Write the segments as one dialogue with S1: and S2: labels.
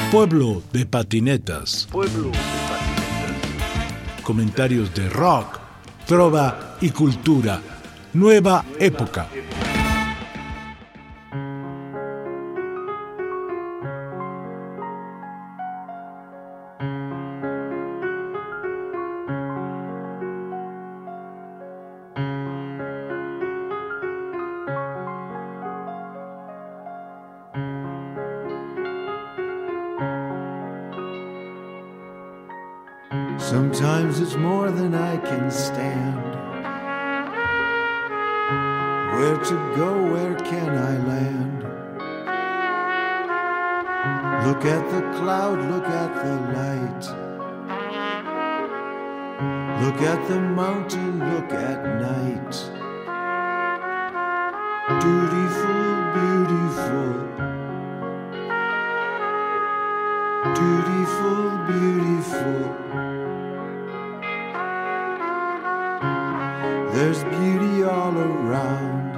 S1: Pueblo de patinetas. Comentarios de rock, trova y cultura. Nueva época.
S2: Sometimes it's more than I can stand. Where to go, where can I land? Look at the cloud, look at the light. Look at the mountain, look at night. Dutiful, beautiful. Dutiful, beautiful. There's beauty all around.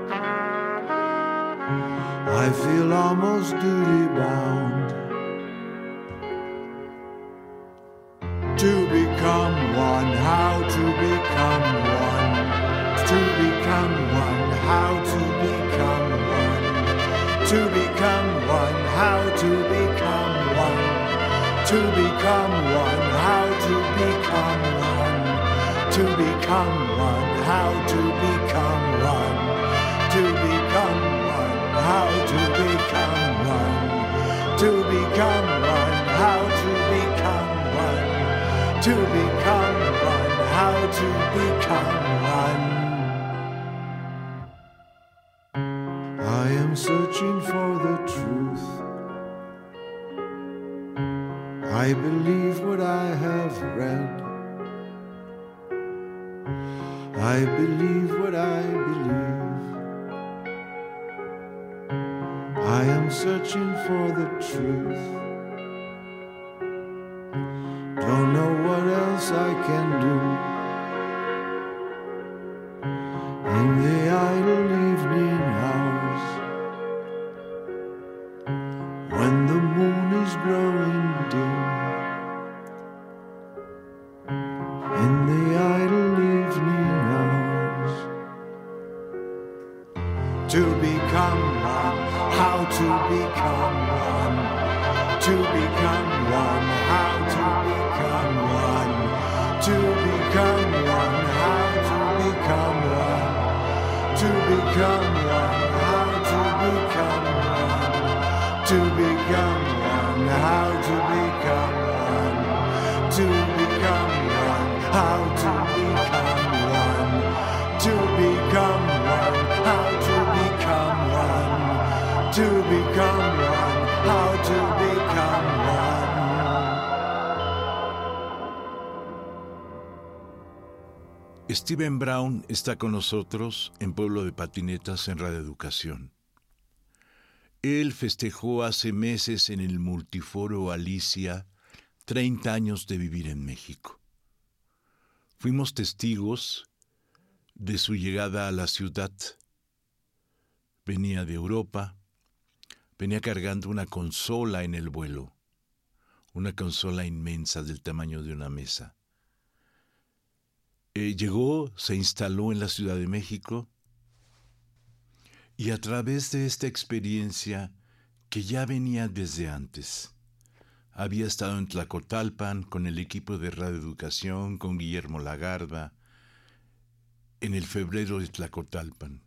S2: I feel almost duty bound to become one. How to become one? To become one. How to become one? To become one. How to become one? To become one. How to become one? To become one. How to become one? To become one. How to become one? To become one. How to become one? To become one. How to become one? I am searching for the truth. I believe what I have read. I believe what I believe. I am searching for the truth. Don't know what else I can do. In the idle evening hours, when the moon is growing dim, in the idle evening hours, to become one. How to become one? To become one. How to become one? To become one. How to become one? To become one. How to become one? To become one. How to become one? To become one. How to become one? To become one. How to become one? To become one, how to become one.
S1: Steven Brown está con nosotros en Pueblo de Patinetas en Radio Educación. Él festejó hace meses en el Multiforo Alicia 30 años de vivir en México. Fuimos testigos de su llegada a la ciudad. Venía de Europa. Venía cargando una consola en el vuelo, una consola inmensa del tamaño de una mesa. Llegó, se instaló en la Ciudad de México y a través de esta experiencia que ya venía desde antes, había estado en Tlacotalpan con el equipo de Radio Educación, con Guillermo Lagarda, en el febrero de Tlacotalpan.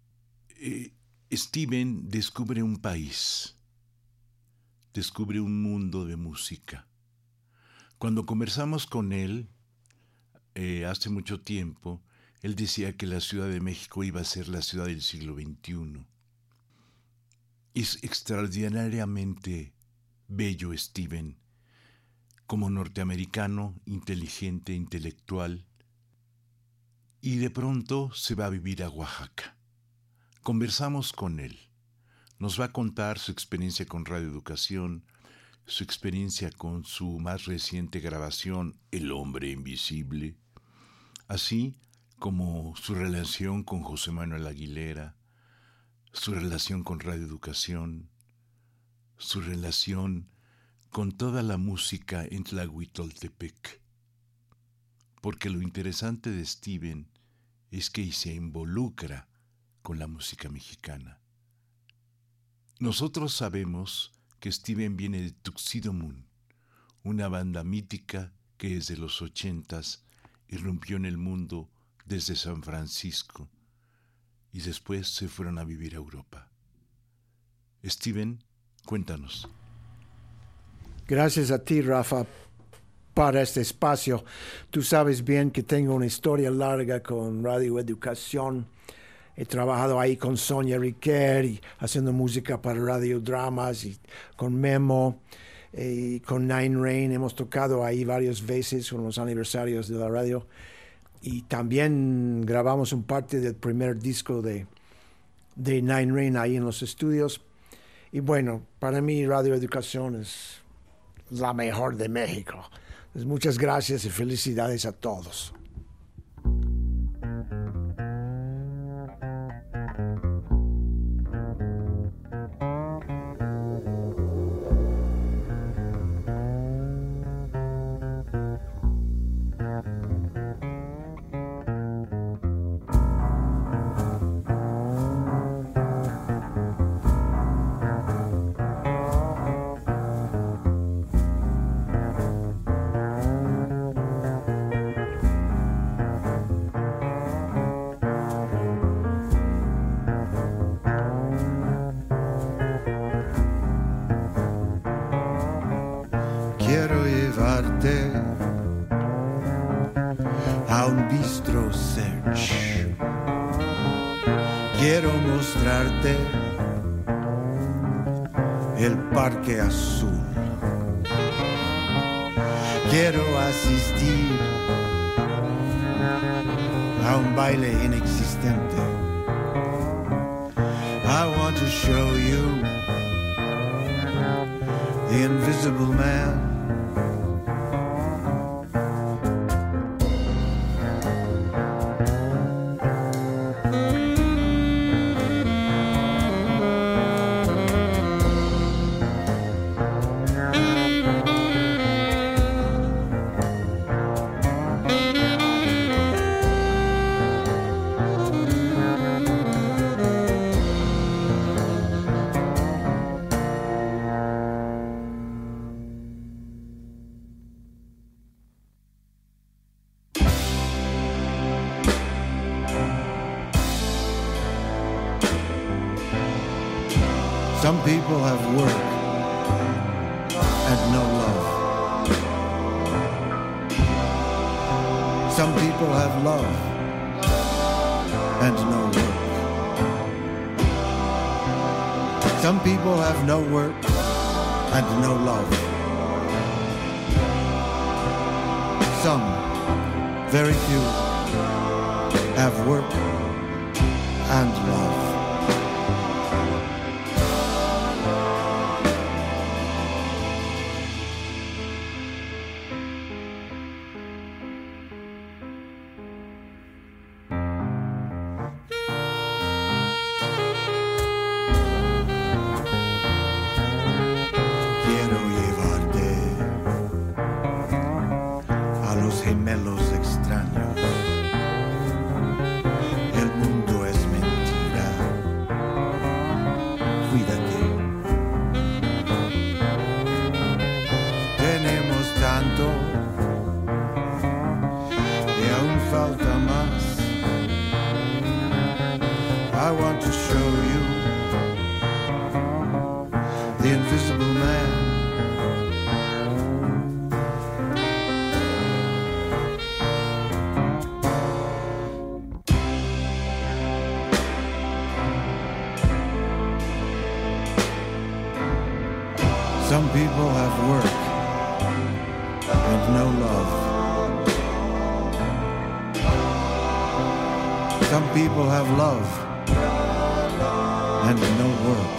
S1: Steven descubre un país, descubre un mundo de música. Cuando conversamos con él, hace mucho tiempo, él decía que la Ciudad de México iba a ser la ciudad del siglo XXI. Es extraordinariamente bello Steven, como norteamericano, inteligente, intelectual, y de pronto se va a vivir a Oaxaca. Conversamos con él. Nos va a contar su experiencia con Radio Educación, su experiencia con su más reciente grabación, El Hombre Invisible, así como su relación con José Manuel Aguilera, su relación con Radio Educación, su relación con toda la música en Tlahuitoltepec. Porque lo interesante de Steven es que se involucra con la música mexicana. Nosotros sabemos que Steven viene de Tuxedo Moon, una banda mítica que desde los 80s irrumpió en el mundo desde San Francisco y después se fueron a vivir a Europa. Steven, cuéntanos.
S3: Gracias a ti, Rafa, para este espacio. Tú sabes bien que tengo una historia larga con Radio Educación. He trabajado ahí con Sonia Riquer y haciendo música para radiodramas y con Memo y con Nine Rain. Hemos tocado ahí varias veces con los aniversarios de la radio. Y también grabamos un parte del primer disco de Nine Rain ahí en los estudios. Y bueno, para mí Radio Educación es la mejor de México. Pues muchas gracias y felicidades a todos.
S2: Quiero llevarte a un bistro search. Quiero mostrarte el Parque Azul. Quiero asistir a un baile inexistente. I want to show you the Invisible Man. Some people have work and no love. Some people have love and no work. Some people have no work and no love. Some, very few, have work and love. Gemelos extraños. El mundo es mentira. Cuídate. Tenemos tanto y aún falta más. I want to show you the Invisible Man. Some people have work and no love. Some people have love and no work.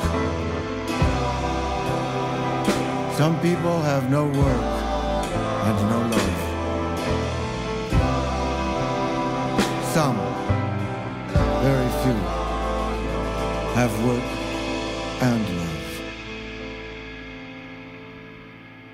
S2: Some people have no work and no love. Some, very few, have work and love.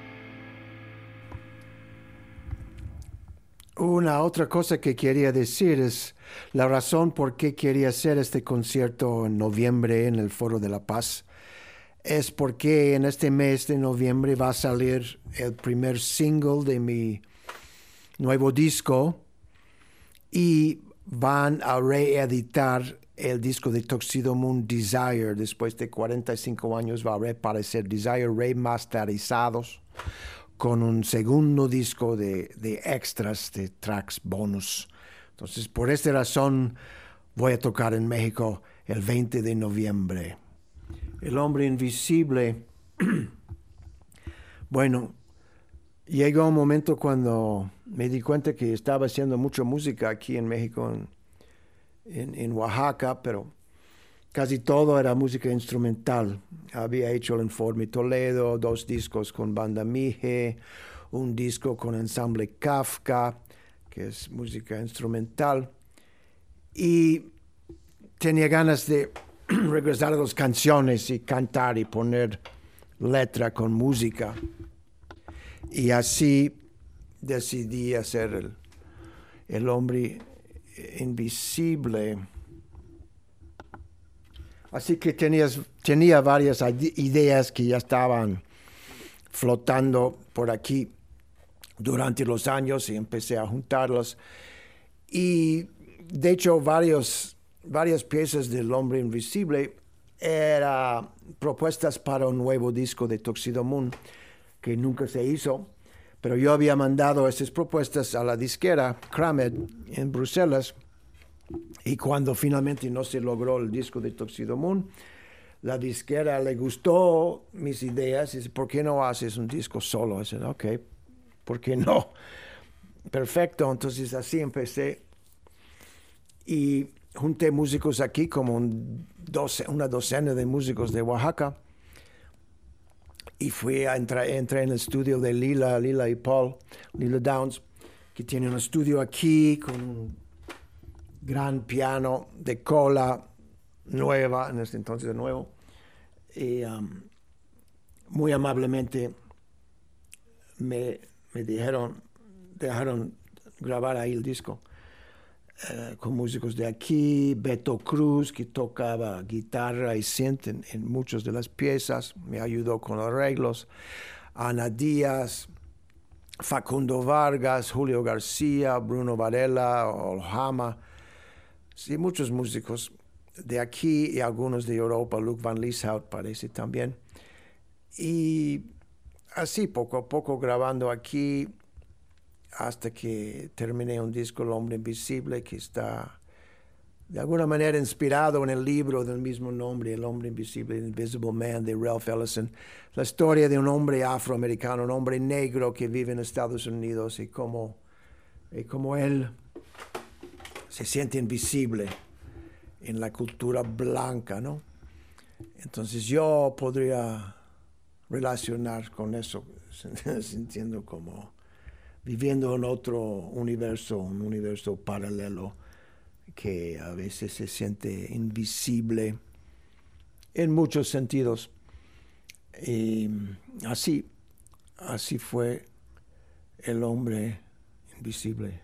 S3: otra cosa que quería decir es la razón por qué quería hacer este concierto en noviembre en el Foro de la Paz. Es porque en este mes de noviembre va a salir el primer single de mi nuevo disco y van a reeditar el disco de Tuxedo Moon Desire. Después de 45 años va a reaparecer Desire remasterizados con un segundo disco de extras, de tracks bonus. Entonces, por esta razón, voy a tocar en México el 20 de noviembre. El hombre invisible. Bueno, llegó un momento cuando me di cuenta que estaba haciendo mucha música aquí en México, en Oaxaca, pero casi todo era música instrumental. Había hecho el Informe Toledo, 2 discos con Banda Mije, un disco con Ensamble Kafka, que es música instrumental. Y tenía ganas de regresar a las canciones y cantar y poner letra con música. Y así decidí hacer el hombre invisible. Así que tenía varias ideas que ya estaban flotando por aquí durante los años y empecé a juntarlas. Y de hecho varias piezas del Hombre Invisible eran propuestas para un nuevo disco de Tuxedo Moon que nunca se hizo. Pero yo había mandado esas propuestas a la disquera Kramed en Bruselas. Y cuando finalmente no se logró el disco de Tuxedo Moon, la disquera le gustó mis ideas y dice, ¿por qué no haces un disco solo? Y dice, ok, ¿por qué no? Perfecto, entonces así empecé. Y junté músicos aquí, como una docena de músicos de Oaxaca. Y entré en el estudio de Lila y Paul, Lila Downs, que tiene un estudio aquí con un gran piano de cola nueva, en este entonces de nuevo. Y muy amablemente me dejaron grabar ahí el disco con músicos de aquí. Beto Cruz, que tocaba guitarra y synth en muchas de las piezas, me ayudó con los arreglos. Ana Díaz, Facundo Vargas, Julio García, Bruno Varela, Olhama. Sí, muchos músicos de aquí y algunos de Europa. Luc van Lieshout parece también. Y así poco a poco grabando aquí hasta que terminé un disco, El Hombre Invisible, que está de alguna manera inspirado en el libro del mismo nombre, El Hombre Invisible, Invisible Man, de Ralph Ellison. La historia de un hombre afroamericano, un hombre negro que vive en Estados Unidos y cómo él se siente invisible en la cultura blanca, ¿no? Entonces yo podría relacionar con eso, sintiendo como viviendo en otro universo, un universo paralelo que a veces se siente invisible en muchos sentidos. Y así fue El Hombre Invisible.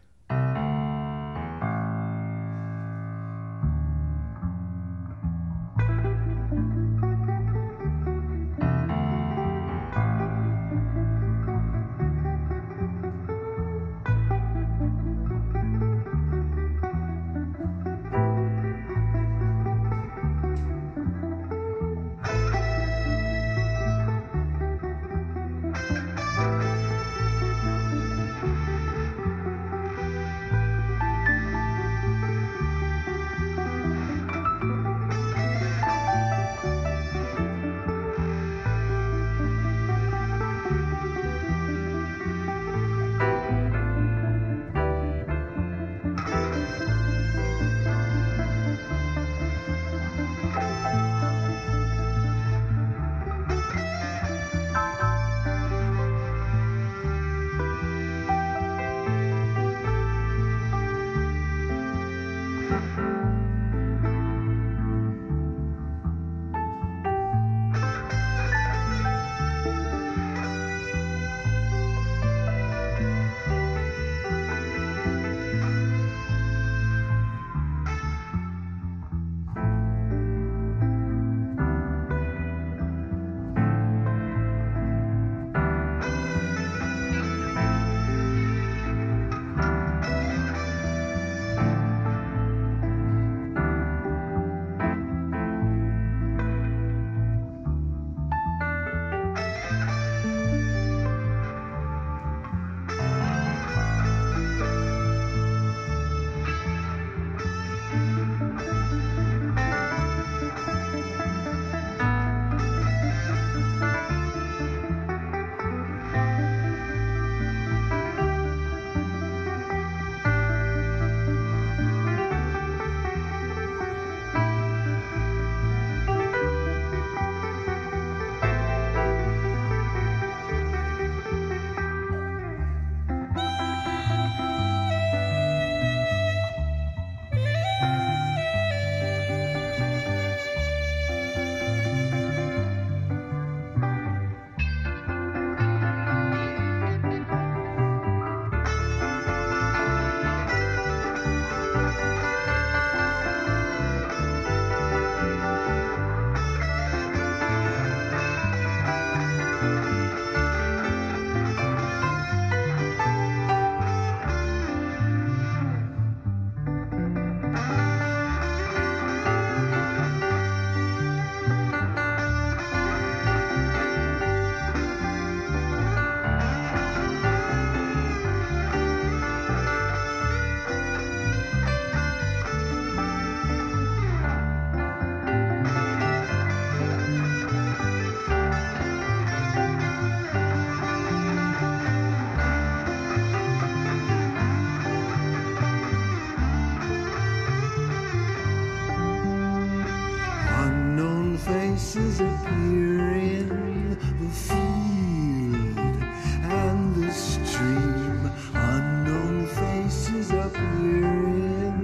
S2: faces appear in the field and the stream. Unknown faces appear in.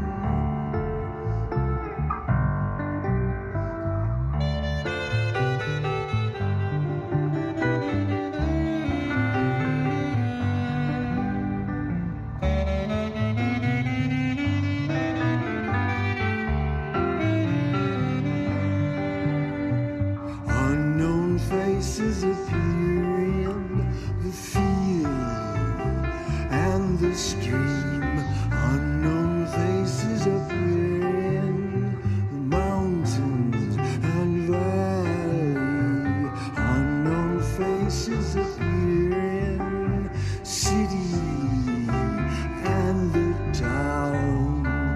S2: Unknown faces appear in the field and the stream. Unknown faces appear in the mountains and valley. Unknown faces appear in city and the town.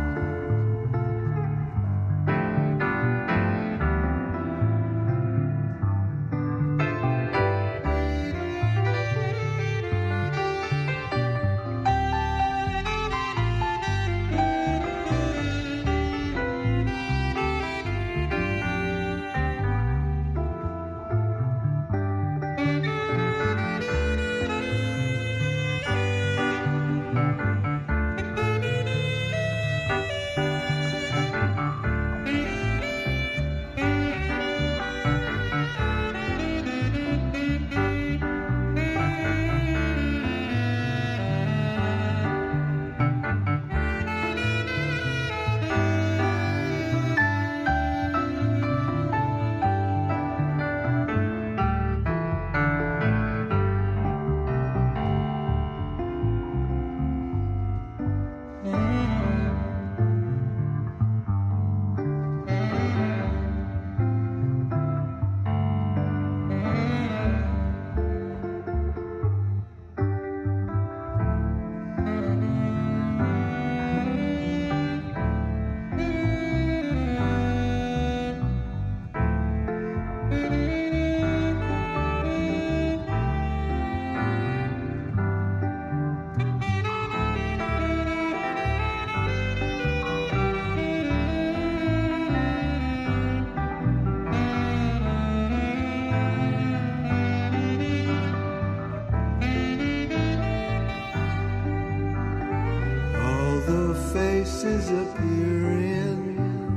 S2: All the faces appear in.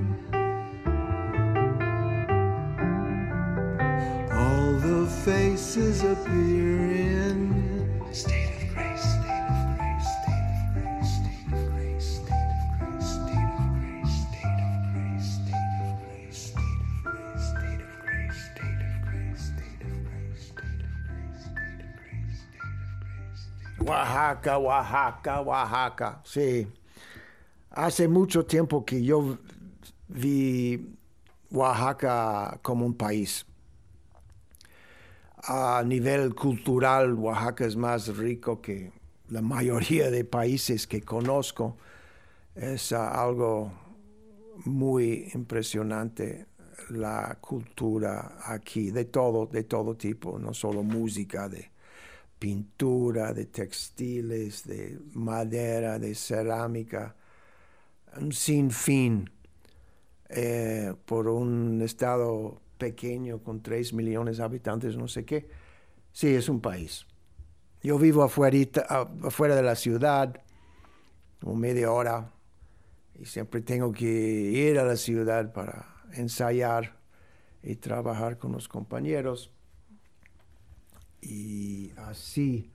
S2: All the faces appear in. State of grace, state of grace, state of grace, state of grace, state of grace, state of grace, state of grace, state of grace, state of grace, state of grace, state of grace, state of grace, state of grace, state of grace, state of grace.
S3: Oaxaca, Oaxaca, Oaxaca. Sí. Hace mucho tiempo que yo vi Oaxaca como un país. A nivel cultural, Oaxaca es más rico que la mayoría de países que conozco. Es algo muy impresionante la cultura aquí, de todo tipo, no solo música, de pintura, de textiles, de madera, de cerámica, un sinfín por un estado pequeño con 3 millones de habitantes, no sé qué. Sí, es un país. Yo vivo afuera de la ciudad, como media hora, y siempre tengo que ir a la ciudad para ensayar y trabajar con los compañeros. Y así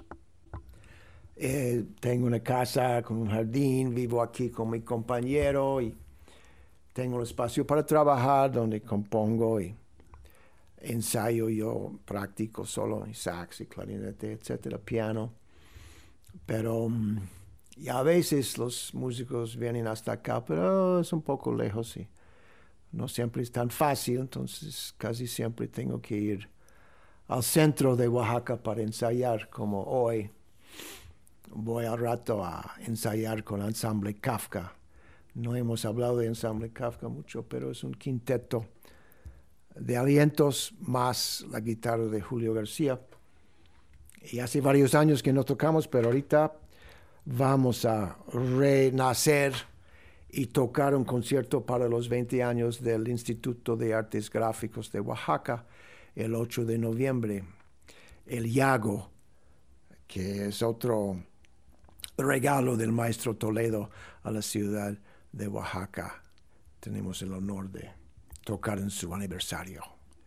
S3: tengo una casa con un jardín, vivo aquí con mi compañero y tengo un espacio para trabajar donde compongo y ensayo. Yo practico solo en sax y clarinete, etcétera, piano. Pero y a veces los músicos vienen hasta acá, pero es un poco lejos y no siempre es tan fácil, entonces casi siempre tengo que ir al centro de Oaxaca para ensayar, como hoy. Voy al rato a ensayar con Ensamble Kafka. No hemos hablado de Ensamble Kafka mucho, pero es un quinteto de alientos más la guitarra de Julio García. Y hace varios años que no tocamos, pero ahorita vamos a renacer y tocar un concierto para los 20 años del Instituto de Artes Gráficos de Oaxaca el 8 de noviembre. El Yago, que es otro regalo del maestro Toledo a la ciudad de Oaxaca. Tenemos el honor de tocar en su aniversario.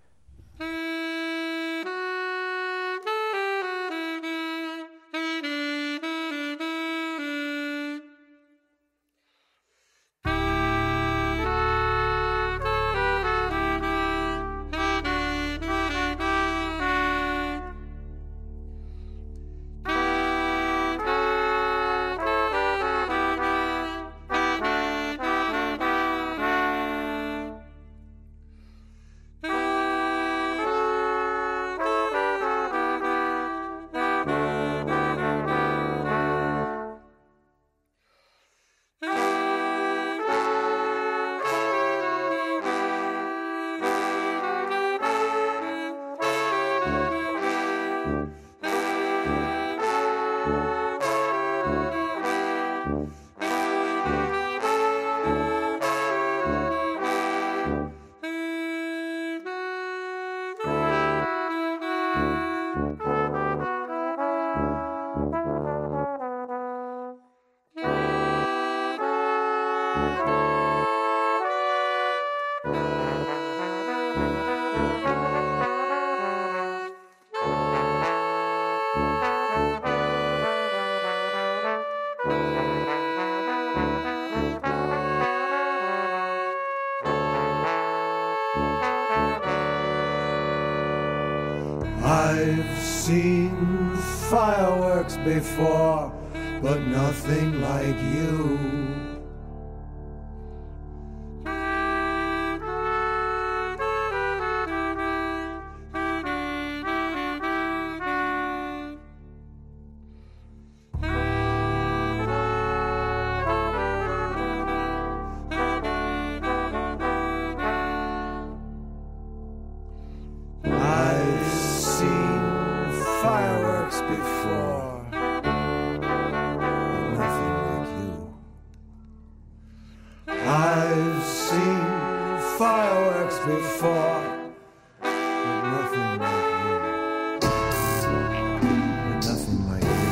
S3: I've seen fireworks before, but nothing like you. Fireworks before, but nothing like you. I've seen fireworks before, but nothing like you. But nothing like you.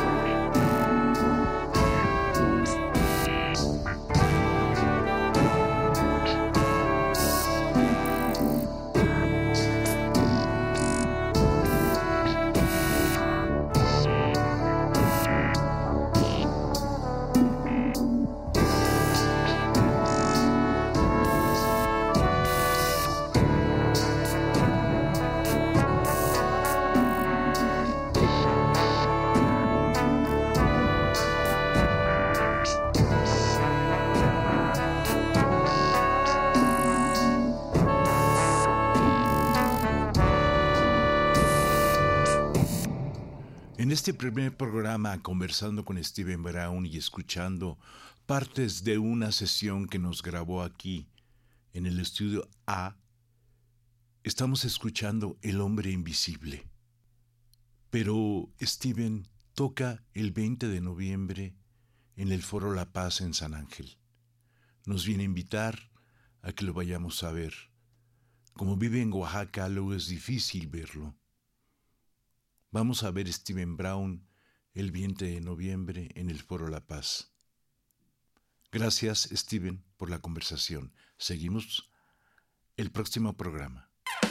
S1: En este primer programa, conversando con Stephen Brown y escuchando partes de una sesión que nos grabó aquí en el estudio A, estamos escuchando El Hombre Invisible. Pero Stephen toca el 20 de noviembre en el Foro La Paz en San Ángel. Nos viene a invitar a que lo vayamos a ver. Como vive en Oaxaca, luego es difícil verlo. Vamos a ver Stephen Brown el 20 de noviembre en el Foro La Paz. Gracias, Stephen, por la conversación. Seguimos el próximo programa.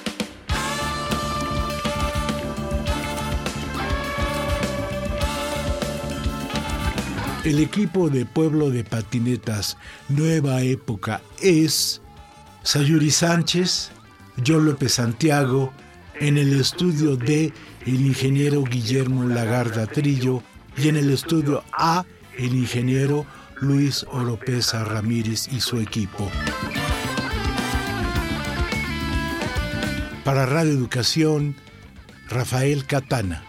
S1: El equipo de Pueblo de Patinetas Nueva Época es Sayuri Sánchez, John López Santiago, en el estudio D, el ingeniero Guillermo Lagarda Trillo, y en el estudio A, el ingeniero Luis Oropesa Ramírez y su equipo. Para Radio Educación, Rafael Catana.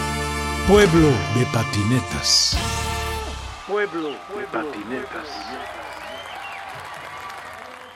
S1: Pueblo de Patinetas.
S2: Pueblo de Patinetas.